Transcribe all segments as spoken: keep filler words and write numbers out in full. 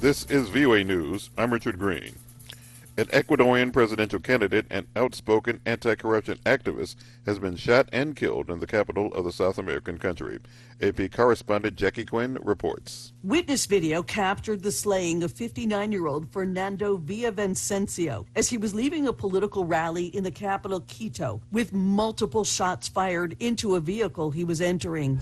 This is V O A News. I'm Richard Green. An Ecuadorian presidential candidate and outspoken anti-corruption activist has been shot and killed in the capital of the South American country. A P correspondent Jackie Quinn reports. Witness video captured the slaying of fifty-nine-year-old Fernando Villavicencio as he was leaving a political rally in the capital, Quito, with multiple shots fired into a vehicle he was entering.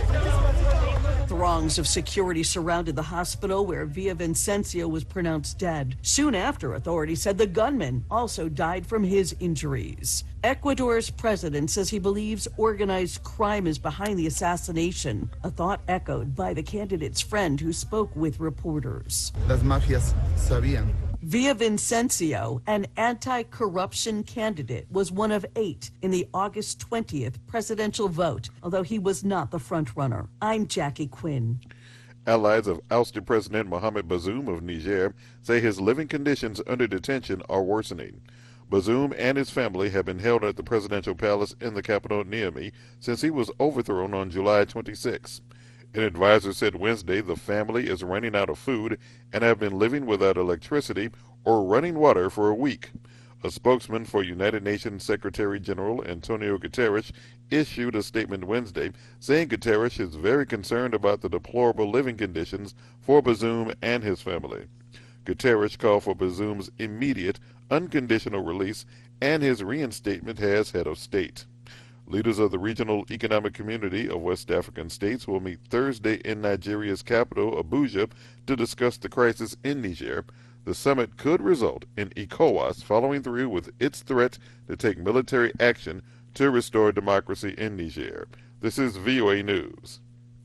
Throngs of security surrounded the hospital where Villavicencio was pronounced dead. Soon after, authorities said the gunman also died from his injuries. Ecuador's president says he believes organized crime is behind the assassination, a thought echoed by the candidate's friend who spoke with reporters. Las mafias sabían. Villavicencio, an anti-corruption candidate, was one of eight in the August twentieth presidential vote, although he was not the frontrunner. I'm Jackie Quinn. Allies of ousted President Mohamed Bazoum of Niger say his living conditions under detention are worsening. Bazoum and his family have been held at the presidential palace in the capital, Niamey, since he was overthrown on July twenty-sixth. An advisor said Wednesday the family is running out of food and have been living without electricity or running water for a week. A spokesman for United Nations Secretary General Antonio Guterres issued a statement Wednesday saying Guterres is very concerned about the deplorable living conditions for Bazoum and his family. Guterres called for Bazoum's immediate, unconditional release and his reinstatement as head of state. Leaders of the regional economic community of West African states will meet Thursday in Nigeria's capital, Abuja, to discuss the crisis in Niger. The summit could result in ECOWAS following through with its threat to take military action to restore democracy in Niger. This is V O A News.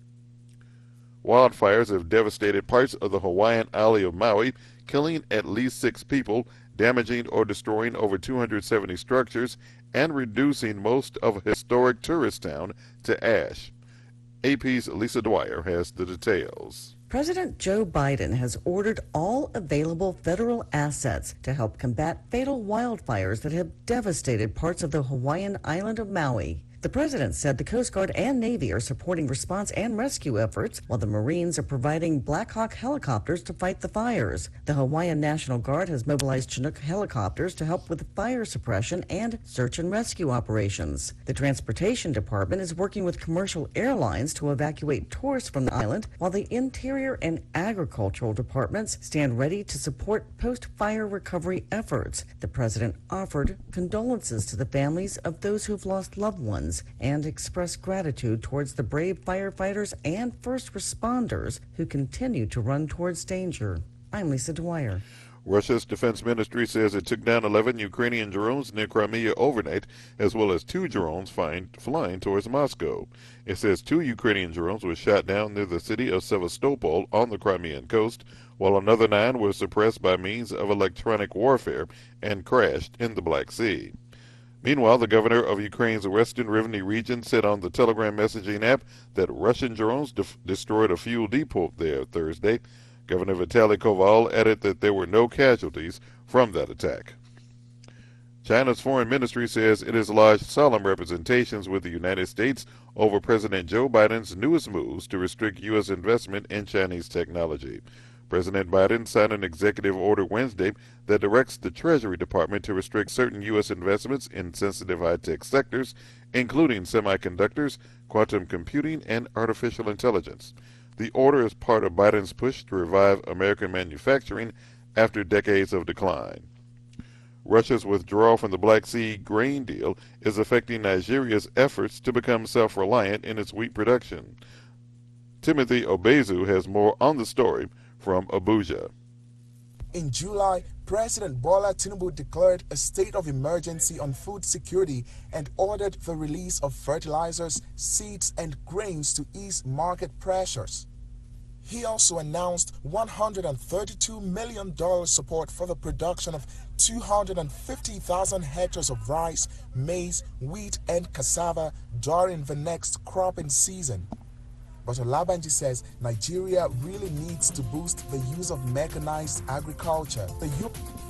Wildfires have devastated parts of the Hawaiian island of Maui, killing at least six people, damaging or destroying over two hundred seventy structures, and reducing most of a historic tourist town to ash. A P's Lisa Dwyer has the details. President Joe Biden has ordered all available federal assets to help combat fatal wildfires that have devastated parts of the Hawaiian island of Maui. The president said the Coast Guard and Navy are supporting response and rescue efforts, while the Marines are providing Black Hawk helicopters to fight the fires. The Hawaiian National Guard has mobilized Chinook helicopters to help with fire suppression and search and rescue operations. The Transportation Department is working with commercial airlines to evacuate tourists from the island, while the Interior and Agricultural Departments stand ready to support post-fire recovery efforts. The president offered condolences to the families of those who've lost loved ones and express gratitude towards the brave firefighters and first responders who continue to run towards danger. I'm Lisa Dwyer. Russia's defense ministry says it took down eleven Ukrainian drones near Crimea overnight, as well as two drones flying, flying towards Moscow. It says two Ukrainian drones were shot down near the city of Sevastopol on the Crimean coast, while another nine were suppressed by means of electronic warfare and crashed in the Black Sea. Meanwhile, the governor of Ukraine's Western Rivne region said on the Telegram messaging app that Russian drones def- destroyed a fuel depot there Thursday. Governor Vitaly Koval added that there were no casualties from that attack. China's foreign ministry says it has lodged solemn representations with the United States over President Joe Biden's newest moves to restrict U S investment in Chinese technology. President Biden signed an executive order Wednesday that directs the Treasury Department to restrict certain U S investments in sensitive high-tech sectors, including semiconductors, quantum computing, and artificial intelligence. The order is part of Biden's push to revive American manufacturing after decades of decline. Russia's withdrawal from the Black Sea grain deal is affecting Nigeria's efforts to become self-reliant in its wheat production. Timothy Obezu has more on the story from Abuja. In July, President Bola Tinubu declared a state of emergency on food security and ordered the release of fertilizers, seeds, and grains to ease market pressures. He also announced one hundred thirty-two million dollars support for the production of two hundred fifty thousand hectares of rice, maize, wheat, and cassava during the next cropping season. But Olabanji says Nigeria really needs to boost the use of mechanized agriculture. The